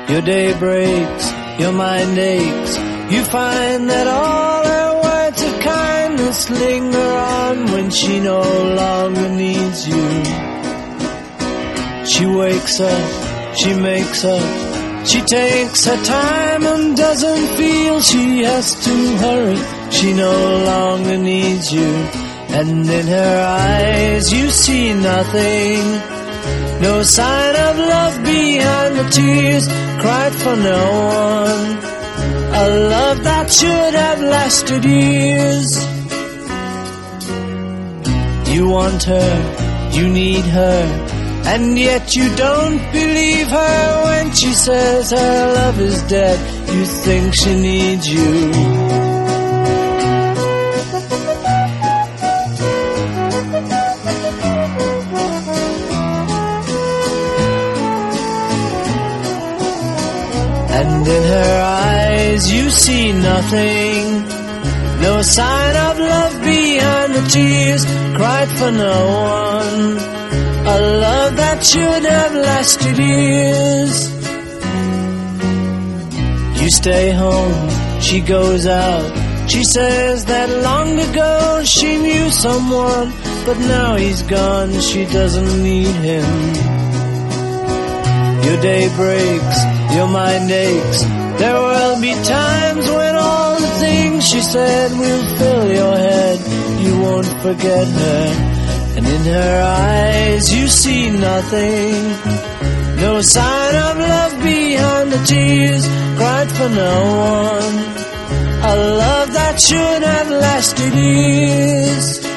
Your day breaks, your mind aches. You find that all her words of kindness linger on when she no longer needs you. She wakes up, she makes up, she takes her time and doesn't feel she has to hurry. She no longer needs you. And in her eyes you see nothing, no sign of love behind the tears cried for no one. A love that should have lasted years. You want her, you need her, and yet you don't believe her when she says her love is dead. You think she needs you. And in her eyes you see nothing, no sign of love behind the tears cried for no one. A love that should have lasted years. You stay home, she goes out. She says that long ago she knew someone, but now he's gone, she doesn't need him. Your day breaks, your mind aches. There will be times when all the things she said will fill your head. You won't forget her. And in her eyes you see nothing, no sign of love behind the tears cried for no one. A love that should have lasted years.